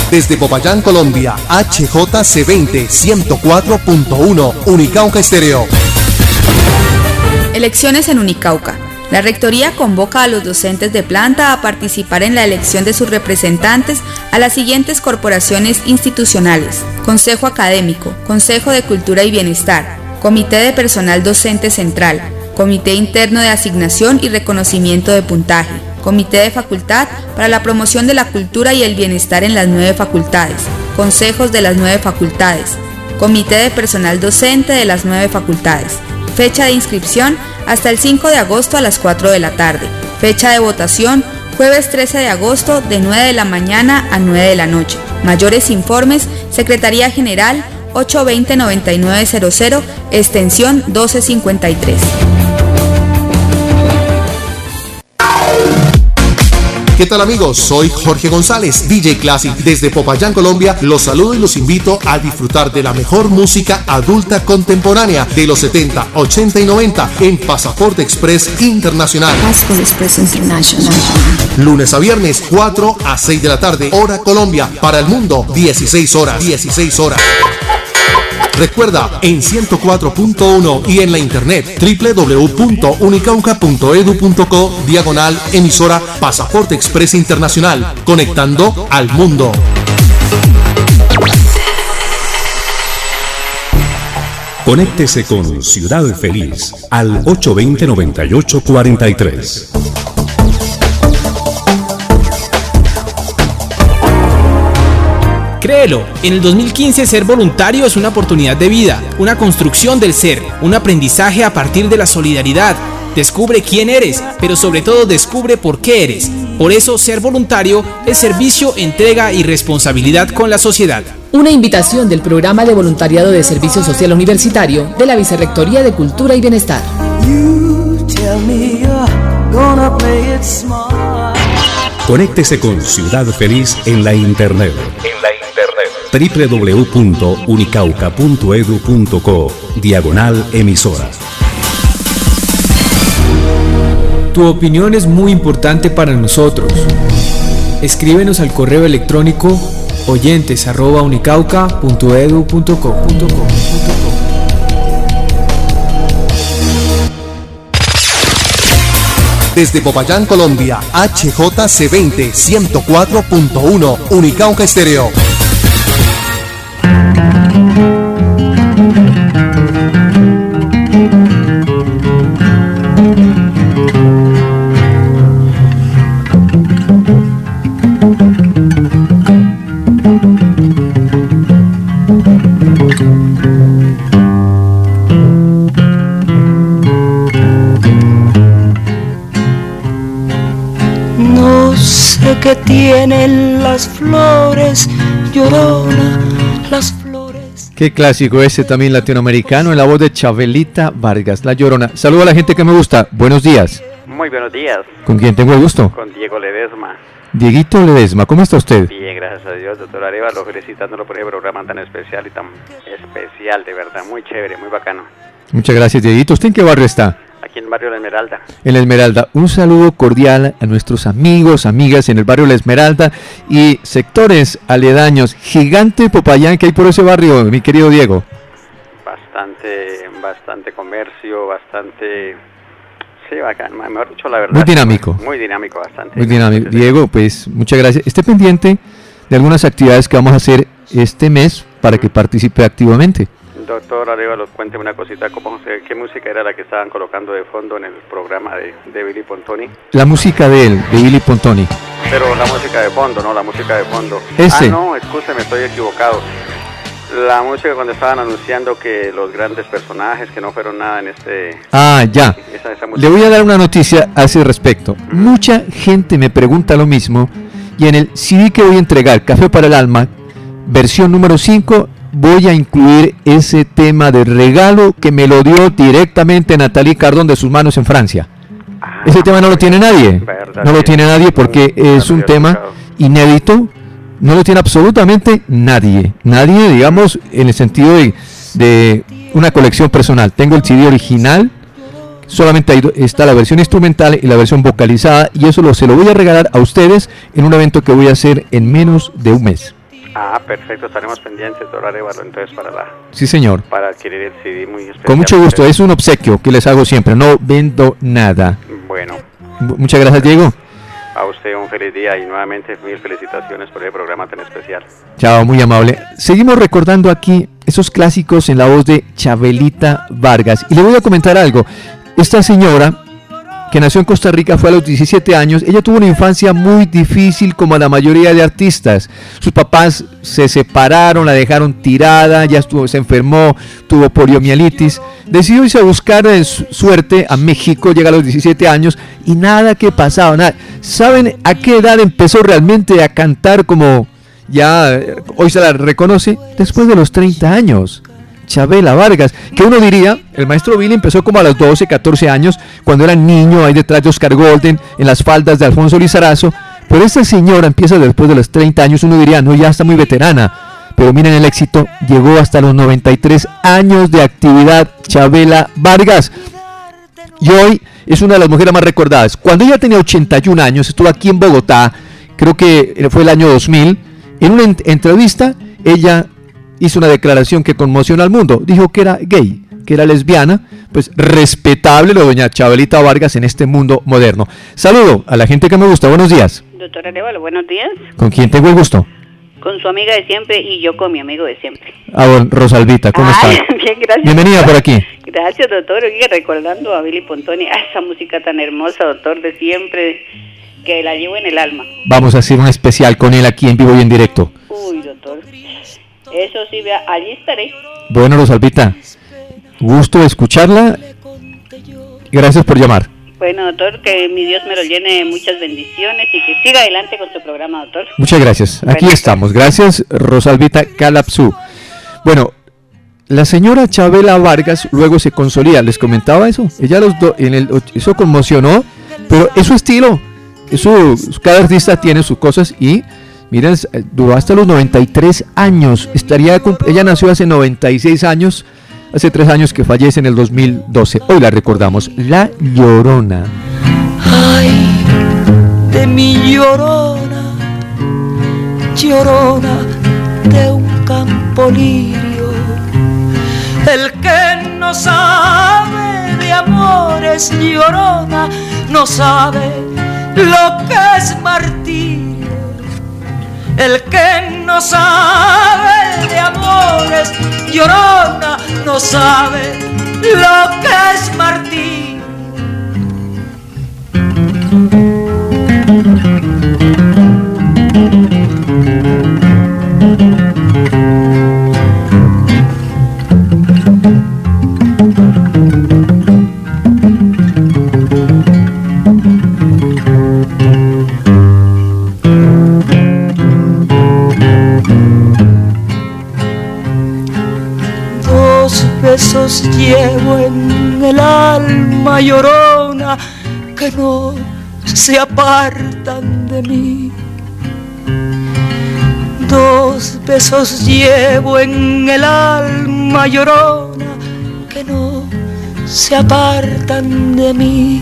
Desde Popayán, Colombia, H J C veinte, ciento cuatro punto uno, Unicauca Estéreo. Elecciones en Unicauca. La Rectoría convoca a los docentes de planta a participar en la elección de sus representantes a las siguientes corporaciones institucionales: Consejo Académico, Consejo de Cultura y Bienestar, Comité de Personal Docente Central, Comité Interno de Asignación y Reconocimiento de Puntaje, Comité de Facultad para la Promoción de la Cultura y el Bienestar en las nueve facultades, Consejos de las nueve facultades, Comité de Personal Docente de las nueve facultades. Fecha de inscripción hasta el cinco de agosto a las cuatro de la tarde. Fecha de votación jueves trece de agosto de nueve de la mañana a nueve de la noche. Mayores informes, Secretaría General ocho veinte noventa y nueve cero cero, extensión doce cincuenta y tres. ¿Qué tal, amigos? Soy Jorge González, D J Classic. Desde Popayán, Colombia, los saludo y los invito a disfrutar de la mejor música adulta contemporánea de los setenta, ochenta y noventa en Pasaporte Express Internacional. Passport Express International. Lunes a viernes, cuatro a seis de la tarde, hora Colombia. Para el mundo, dieciséis horas. dieciséis horas. Recuerda, en ciento cuatro punto uno y en la internet doble u doble u doble u punto unicauca punto edu punto co diagonal emisora Pasaporte Express Internacional, conectando al mundo. Conéctese con Ciudad Feliz al ocho veinte noventa y ocho cuarenta y tres. Créelo, en el dos mil quince ser voluntario es una oportunidad de vida, una construcción del ser, un aprendizaje a partir de la solidaridad. Descubre quién eres, pero sobre todo descubre por qué eres. Por eso ser voluntario es servicio, entrega y responsabilidad con la sociedad. Una invitación del Programa de Voluntariado de Servicio Social Universitario de la Vicerrectoría de Cultura y Bienestar. Conéctese con Ciudad Feliz en la internet. En la internet. doble u doble u doble u punto unicauca punto edu punto co diagonal emisora. Tu opinión es muy importante para nosotros. Escríbenos al correo electrónico oyentes arroba unicauca punto edu punto co. Desde Popayán, Colombia, H J C veinte, ciento cuatro punto uno, Unicauca Estéreo. Que tienen las flores, llorona, las flores. Qué clásico ese también latinoamericano en la voz de Chabelita Vargas, La Llorona. Saludo a la gente que me gusta. Buenos días. Muy buenos días. ¿Con quién tengo el gusto? Con Diego Ledesma. Dieguito Ledesma, ¿cómo está usted? Bien, gracias a Dios, doctor Arevalo, felicitándolo por ese programa tan especial y tan especial, de verdad, muy chévere, muy bacano. Muchas gracias, Dieguito. ¿Usted en qué barrio está? Aquí en el barrio La Esmeralda. En La Esmeralda. Un saludo cordial a nuestros amigos, amigas en el barrio La Esmeralda y sectores aledaños. Gigante Popayán que hay por ese barrio, mi querido Diego. Bastante, bastante comercio, bastante... Sí, bacán, mejor dicho, la verdad. Muy dinámico. Muy dinámico, bastante. Muy dinámico. Diego, pues muchas gracias. Esté pendiente de algunas actividades que vamos a hacer este mes para que participe activamente. Doctor Arevalo, cuénteme una cosita, ¿cómo se, ¿qué música era la que estaban colocando de fondo en el programa de, de Billy Pontoni? La música de él, de Billy Pontoni. Pero la música de fondo, no, la música de fondo. Ese. Ah, no, escúcheme, estoy equivocado. La música cuando estaban anunciando que los grandes personajes que no fueron nada en este... Ah, ya. Esa, esa Le voy a dar una noticia a ese respecto. Uh-huh. Mucha gente me pregunta lo mismo y en el C D que voy a entregar, Café para el Alma, versión número cinco, voy a incluir ese tema de regalo que me lo dio directamente Nathalie Cardón de sus manos en Francia. Ah, ese tema no lo tiene nadie. Verdad, no lo tiene nadie porque es un tema inédito. No lo tiene absolutamente nadie. Nadie, digamos, en el sentido de, de una colección personal. Tengo el C D original, solamente ahí está la versión instrumental y la versión vocalizada, y eso lo, se lo voy a regalar a ustedes en un evento que voy a hacer en menos de un mes. Ah, perfecto, estaremos pendientes, doctor Arevalo, entonces para la... Sí, señor. Para adquirir el C D muy especial. Con mucho gusto, es un obsequio que les hago siempre, no vendo nada. Bueno. M- muchas gracias, Diego. A usted un feliz día y nuevamente mil felicitaciones por ese programa tan especial. Chao, muy amable. Seguimos recordando aquí esos clásicos en la voz de Chabelita Vargas. Y le voy a comentar algo. Esta señora, que nació en Costa Rica, fue a los diecisiete años. Ella tuvo una infancia muy difícil, como la mayoría de artistas. Sus papás se separaron, la dejaron tirada, ya estuvo, se enfermó, tuvo poliomielitis. Decidió irse a buscar eh, su- suerte a México, llega a los diecisiete años y nada que pasaba, nada. ¿Saben a qué edad empezó realmente a cantar como ya eh, hoy se la reconoce? Después de los treinta años. Chabela Vargas, que uno diría, el maestro Billy empezó como a los doce, catorce años, cuando era niño, ahí detrás de Oscar Golden, en las faldas de Alfonso Lizarazo, pero esta señora empieza después de los treinta años, uno diría, no, ya está muy veterana, pero miren el éxito, llegó hasta los noventa y tres años de actividad Chabela Vargas, y hoy es una de las mujeres más recordadas. Cuando ella tenía ochenta y un años, estuvo aquí en Bogotá, creo que fue el año dos mil, en una ent- entrevista, ella hizo una declaración que conmocionó al mundo. Dijo que era gay, que era lesbiana. Pues respetable lo de doña Chabelita Vargas en este mundo moderno. Saludo a la gente que me gusta. Buenos días. Doctor Arevalo, buenos días. ¿Con quién tengo el gusto? Con su amiga de siempre y yo con mi amigo de siempre. Ah, bueno, Rosalvita, ¿cómo Ay, está? bien, gracias. Bienvenida por aquí. Gracias, doctor. Oiga, recordando a Billy Pontoni, ah, esa música tan hermosa, doctor, de siempre, que la llevo en el alma. Vamos a hacer un especial con él aquí en vivo y en directo. Uy, doctor. Eso sí, vea, allí estaré. Bueno, Rosalvita, gusto de escucharla. Gracias por llamar. Bueno, doctor, que mi Dios me lo llene de muchas bendiciones y que siga adelante con su programa, doctor. Muchas gracias. Aquí Bueno. estamos. Gracias, Rosalvita Calapsú. Bueno, la señora Chabela Vargas luego se consolida. Les comentaba eso. Ella los do- en el och- eso conmocionó, pero es su estilo. Eso, cada artista tiene sus cosas y miren, eh, duró hasta los noventa y tres años. Estaría cum- ella nació hace noventa y seis años. Hace tres años que fallece en el dos mil doce. Hoy la recordamos. La Llorona. Ay, de mi llorona, llorona de un campo lirio, el que no sabe de amores, llorona, no sabe lo que es martirio. El que no sabe de amores, llorona, no sabe lo que es martirio. Dos besos llevo en el alma, llorona, que no se apartan de mí. Dos besos llevo en el alma, llorona, que no se apartan de mí.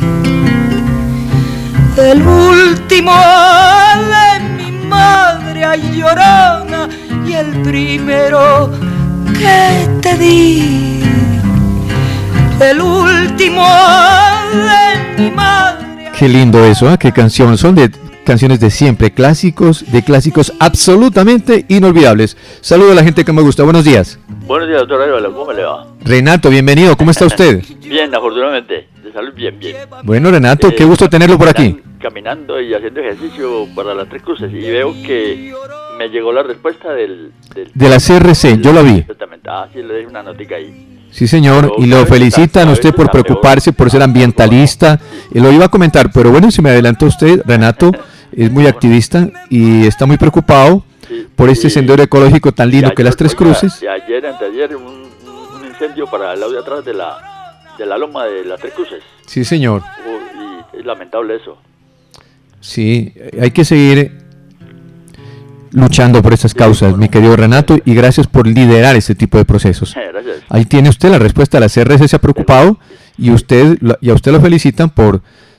El último de mi madre, ay, llorona, y el primero que te di. El último de mi madre. Qué lindo eso, ¿eh? Qué canción. Son de canciones de siempre, clásicos, de clásicos absolutamente inolvidables. Saludo a la gente que me gusta. Buenos días. Buenos días, doctor Arevalo, ¿cómo le va? Renato, bienvenido. ¿Cómo está usted? Bien, afortunadamente, de salud bien, bien. Bueno, Renato, Eh, qué gusto tenerlo por aquí. Caminando y haciendo ejercicio para las Tres Cruces y veo que me llegó la respuesta del... del De la C R C, yo la vi. Exactamente, ah, sí, le dejé una notica ahí. Sí, señor, y lo felicitan a usted por preocuparse, por ser ambientalista. Y lo iba a comentar, pero bueno, se me adelantó usted, Renato, es muy activista y está muy preocupado por este sendero ecológico tan lindo que las Tres Cruces. Y ayer, anteayer, un, un incendio para el lado de atrás de la, de la loma de las Tres Cruces. Sí, señor. Oh, y es lamentable eso. Sí, hay que seguir luchando por estas causas, mi querido Renato, y gracias por liderar este tipo de procesos. Gracias. Ahí tiene usted la respuesta. La C R C se ha preocupado y usted y a usted lo felicitan por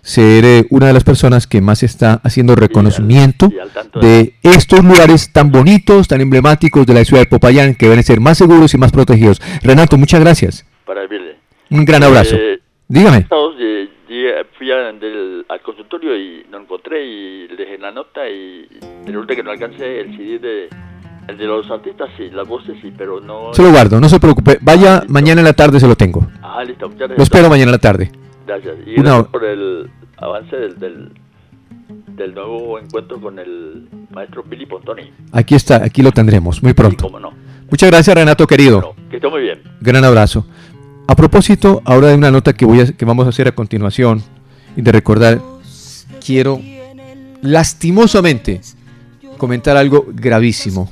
ser eh, una de las personas que más está haciendo reconocimiento sí, al, sí, al de, de estos lugares tan bonitos, tan emblemáticos de la ciudad de Popayán, que deben ser más seguros y más protegidos. Renato, muchas gracias. Para servirle. Un gran abrazo. Eh, Dígame. Estados, eh, fui a, del, al consultorio y lo encontré y le dejé la nota y resulta que no alcancé el C D de, el de los artistas y las voces, sí, pero no... Se lo guardo, no se preocupe. Vaya, ah, mañana en la tarde se lo tengo. Ah, listo. Muchas gracias. Lo espero mañana en la tarde. Gracias. Y gracias Una... por el avance del, del, del nuevo encuentro con el maestro Billy Pontoni. Aquí está, aquí lo tendremos, muy pronto. Sí, cómo no. Muchas gracias, Renato, querido. Bueno, que esté muy bien. Gran abrazo. A propósito, ahora de una nota que, voy a, que vamos a hacer a continuación y de recordar, quiero lastimosamente comentar algo gravísimo.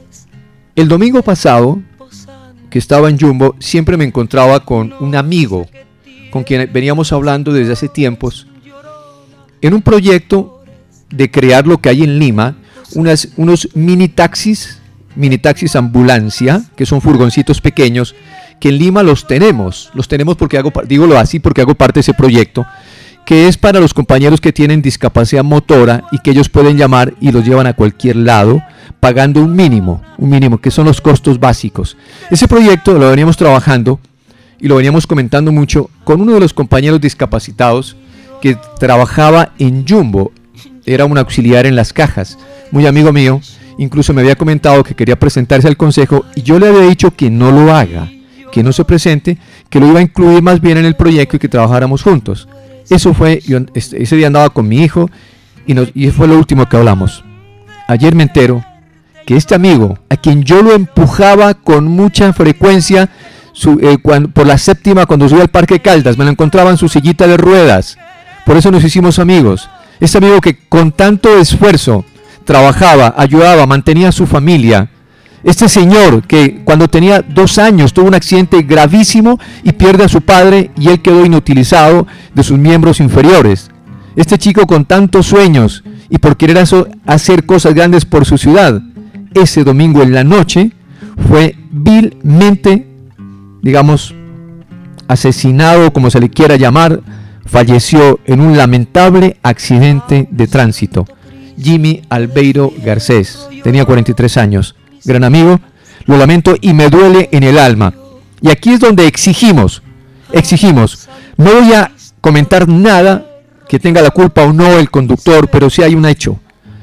El domingo pasado, que estaba en Jumbo, siempre me encontraba con un amigo con quien veníamos hablando desde hace tiempos, en un proyecto de crear lo que hay en Lima, unas, unos mini taxis, mini taxis ambulancia, que son furgoncitos pequeños, que en Lima los tenemos, los tenemos porque hago, dígolo así porque hago parte de ese proyecto, que es para los compañeros que tienen discapacidad motora y que ellos pueden llamar y los llevan a cualquier lado pagando un mínimo, un mínimo, que son los costos básicos. Ese proyecto lo veníamos trabajando y lo veníamos comentando mucho con uno de los compañeros discapacitados que trabajaba en Jumbo, era un auxiliar en las cajas, muy amigo mío, incluso me había comentado que quería presentarse al consejo y yo le había dicho que no lo haga, que no se presente, que lo iba a incluir más bien en el proyecto y que trabajáramos juntos. Eso fue, yo ese día andaba con mi hijo y, nos, y fue lo último que hablamos. Ayer me entero que este amigo, a quien yo lo empujaba con mucha frecuencia su, eh, cuando, por la séptima cuando subía al Parque Caldas, me lo encontraba en su sillita de ruedas, por eso nos hicimos amigos. Este amigo que con tanto esfuerzo trabajaba, ayudaba, mantenía a su familia. Este señor que cuando tenía dos años tuvo un accidente gravísimo y pierde a su padre y él quedó inutilizado de sus miembros inferiores. Este chico con tantos sueños y por querer hacer cosas grandes por su ciudad, ese domingo en la noche fue vilmente, digamos, asesinado, como se le quiera llamar, falleció en un lamentable accidente de tránsito. Jimmy Albeiro Garcés, tenía cuarenta y tres años. Gran amigo, lo lamento y me duele en el alma. Y aquí es donde exigimos, exigimos, no voy a comentar nada que tenga la culpa o no el conductor, pero sí hay un hecho.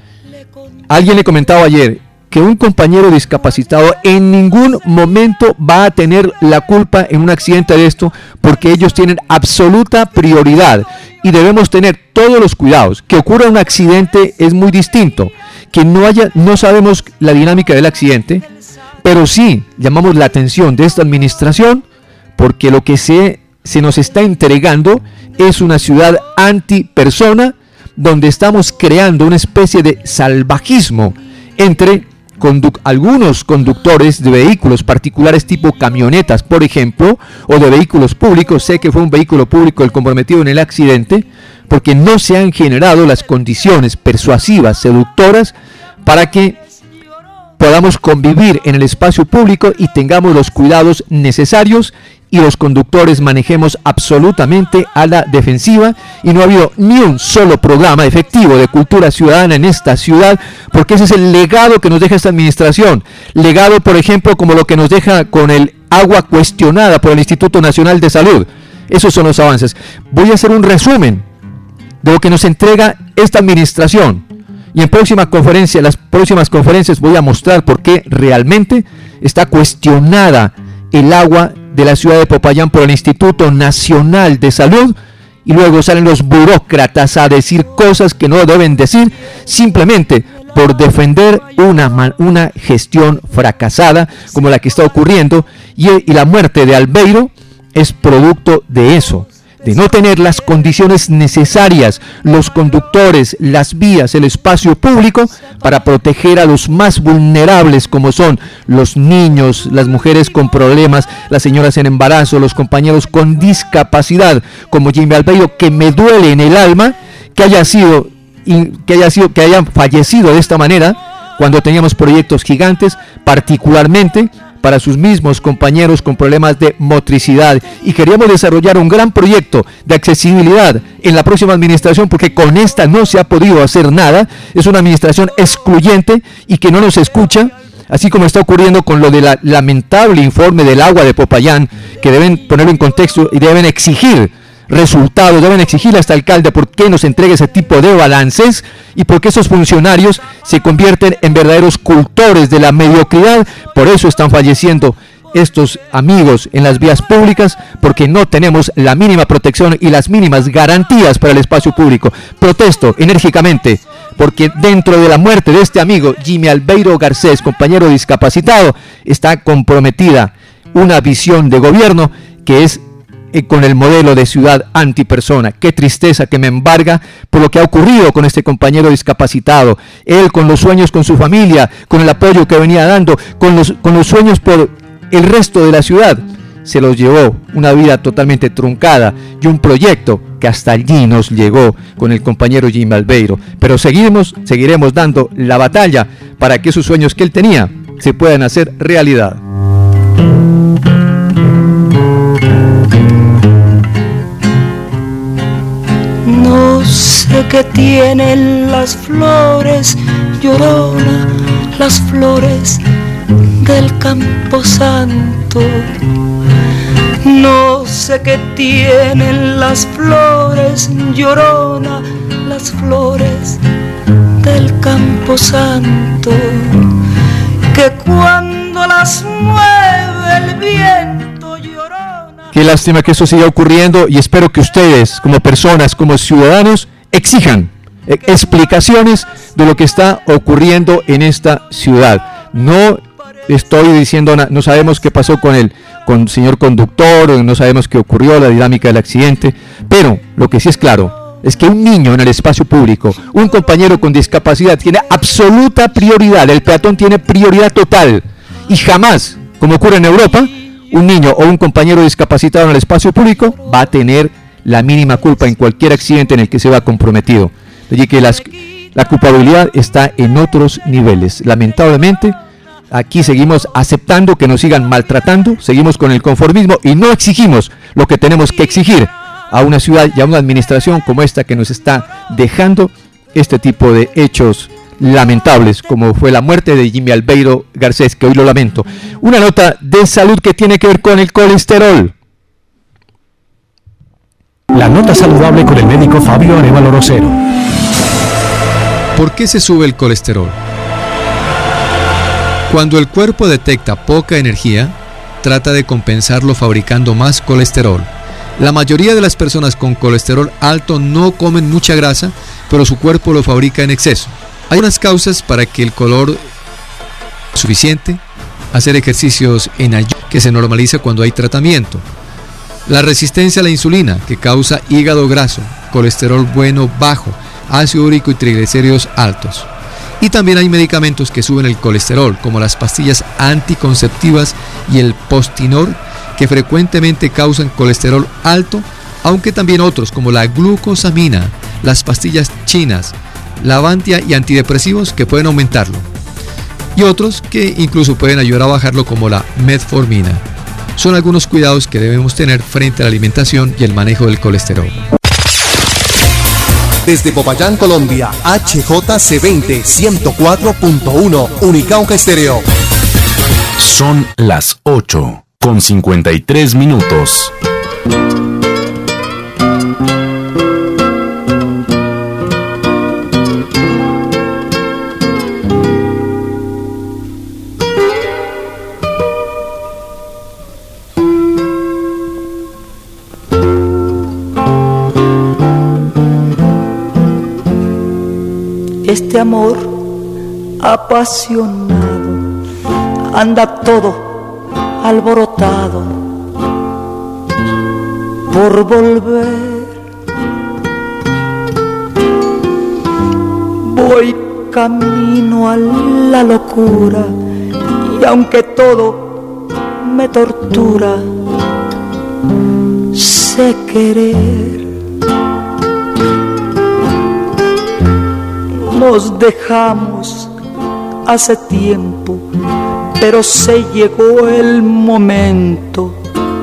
Alguien le comentaba ayer que un compañero discapacitado en ningún momento va a tener la culpa en un accidente de esto, porque ellos tienen absoluta prioridad y debemos tener todos los cuidados. Que ocurra un accidente es muy distinto. Que no haya, no sabemos la dinámica del accidente, pero sí llamamos la atención de esta administración porque lo que se, se nos está entregando es una ciudad antipersona donde estamos creando una especie de salvajismo entre condu- algunos conductores de vehículos particulares tipo camionetas, por ejemplo, o de vehículos públicos. Sé que fue un vehículo público el comprometido en el accidente, porque no se han generado las condiciones persuasivas, seductoras, para que podamos convivir en el espacio público y tengamos los cuidados necesarios y los conductores manejemos absolutamente a la defensiva. Y no ha habido ni un solo programa efectivo de cultura ciudadana en esta ciudad, porque ese es el legado que nos deja esta administración. Legado, por ejemplo, como lo que nos deja con el agua cuestionada por el Instituto Nacional de Salud. Esos son los avances. Voy a hacer un resumen de lo que nos entrega esta administración. Y en próxima conferencia, las próximas conferencias voy a mostrar por qué realmente está cuestionada el agua de la ciudad de Popayán por el Instituto Nacional de Salud. Y luego salen los burócratas a decir cosas que no deben decir, simplemente por defender una, una gestión fracasada como la que está ocurriendo. Y, y la muerte de Albeiro es producto de eso, de no tener las condiciones necesarias, los conductores, las vías, el espacio público para proteger a los más vulnerables, como son los niños, las mujeres con problemas, las señoras en embarazo, los compañeros con discapacidad, como Jimmy Albeiro, que me duele en el alma que haya sido, que haya sido, que hayan fallecido de esta manera, cuando teníamos proyectos gigantes, particularmente para sus mismos compañeros con problemas de motricidad, y queríamos desarrollar un gran proyecto de accesibilidad en la próxima administración, porque con esta no se ha podido hacer nada. Es una administración excluyente y que no nos escucha, así como está ocurriendo con lo del la, lamentable informe del agua de Popayán, que deben ponerlo en contexto y deben exigir resultados, deben exigirle a este alcalde por qué nos entrega ese tipo de balances y por qué esos funcionarios se convierten en verdaderos cultores de la mediocridad. Por eso están falleciendo estos amigos en las vías públicas, porque no tenemos la mínima protección y las mínimas garantías para el espacio público. Protesto enérgicamente, porque dentro de la muerte de este amigo Jimmy Albeiro Garcés, compañero discapacitado, está comprometida una visión de gobierno que es eh, con el modelo de ciudad antipersona. Qué tristeza que me embarga por lo que ha ocurrido con este compañero discapacitado. Él con los sueños con su familia, con el apoyo que venía dando, con los, con los sueños por el resto de la ciudad, se los llevó una vida totalmente truncada y un proyecto que hasta allí nos llegó con el compañero Jimmy Albeiro. Pero seguimos, seguiremos dando la batalla para que esos sueños que él tenía se puedan hacer realidad. No sé qué tienen las flores, Llorona, las flores del Camposanto. No sé qué tienen las flores, Llorona, las flores del Camposanto, que cuando las mueve el viento, Llorona. Qué lástima que eso siga ocurriendo, y espero que ustedes, como personas, como ciudadanos, exijan eh, explicaciones de lo que está ocurriendo en esta ciudad. No estoy diciendo, no sabemos qué pasó con el, con el señor conductor, no sabemos qué ocurrió, la dinámica del accidente, pero lo que sí es claro es que un niño en el espacio público, un compañero con discapacidad, tiene absoluta prioridad. El peatón tiene prioridad total, y jamás, como ocurre en Europa, un niño o un compañero discapacitado en el espacio público va a tener la mínima culpa en cualquier accidente en el que se va comprometido. Así que las, la culpabilidad está en otros niveles. Lamentablemente, aquí seguimos aceptando que nos sigan maltratando, seguimos con el conformismo y no exigimos lo que tenemos que exigir a una ciudad y a una administración como esta, que nos está dejando este tipo de hechos lamentables, como fue la muerte de Jimmy Albeiro Garcés, que hoy lo lamento. Una nota de salud que tiene que ver con el colesterol. La nota saludable con el médico Fabio Arévalo Rosero. ¿Por qué se sube el colesterol? Cuando el cuerpo detecta poca energía, trata de compensarlo fabricando más colesterol. La mayoría de las personas con colesterol alto no comen mucha grasa, pero su cuerpo lo fabrica en exceso. Hay unas causas para que el color suficiente, hacer ejercicios en ayuno, que se normaliza cuando hay tratamiento. La resistencia a la insulina, que causa hígado graso, colesterol bueno bajo, ácido úrico y triglicéridos altos. Y también hay medicamentos que suben el colesterol, como las pastillas anticonceptivas y el Postinor, que frecuentemente causan colesterol alto, aunque también otros como la glucosamina, las pastillas chinas, la Avantia y antidepresivos, que pueden aumentarlo. Y otros que incluso pueden ayudar a bajarlo, como la metformina. Son algunos cuidados que debemos tener frente a la alimentación y el manejo del colesterol. Desde Popayán, Colombia, H J C veinte, ciento cuatro punto uno, Unicauca Estéreo. Son las ocho con cincuenta y tres minutos. Este amor apasionado anda todo alborotado por volver. Voy camino a la locura y aunque todo me tortura, sé querer. Nos dejamos hace tiempo pero se llegó el momento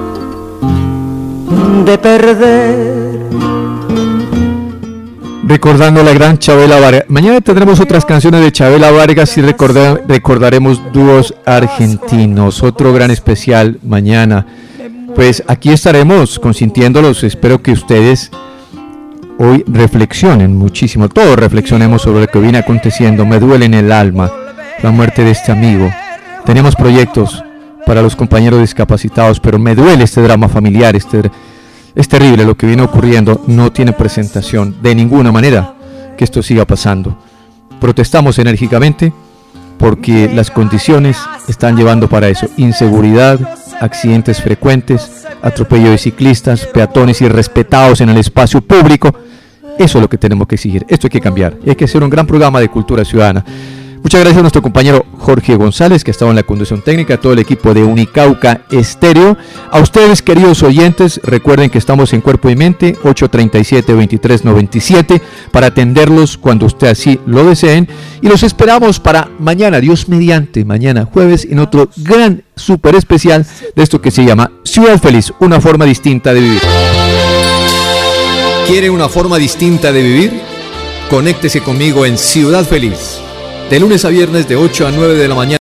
de perder. Recordando a la gran Chabela Vargas. Mañana tendremos otras canciones de Chabela Vargas y recorda- recordaremos dúos argentinos. Otro gran especial mañana. Pues aquí estaremos consintiéndolos. Espero que ustedes hoy reflexionen muchísimo. Todos reflexionemos sobre lo que viene aconteciendo. Me duele en el alma la muerte de este amigo. Tenemos proyectos para los compañeros discapacitados, pero me duele este drama familiar. Este, es terrible lo que viene ocurriendo. No tiene presentación de ninguna manera que esto siga pasando. Protestamos enérgicamente porque las condiciones están llevando para eso. Inseguridad, accidentes frecuentes, atropello de ciclistas, peatones irrespetados en el espacio público. Eso es lo que tenemos que exigir. Esto hay que cambiar. Y hay que hacer un gran programa de cultura ciudadana. Muchas gracias a nuestro compañero Jorge González, que ha estado en la conducción técnica, a todo el equipo de Unicauca Estéreo. A ustedes, queridos oyentes, recuerden que estamos en Cuerpo y Mente, ocho treinta y siete, veintitrés noventa y siete, para atenderlos cuando usted así lo deseen. Y los esperamos para mañana, Dios mediante, mañana jueves, en otro gran, súper especial de esto que se llama Ciudad Feliz, una forma distinta de vivir. ¿Quiere una forma distinta de vivir? Conéctese conmigo en Ciudad Feliz, de lunes a viernes de ocho a nueve de la mañana.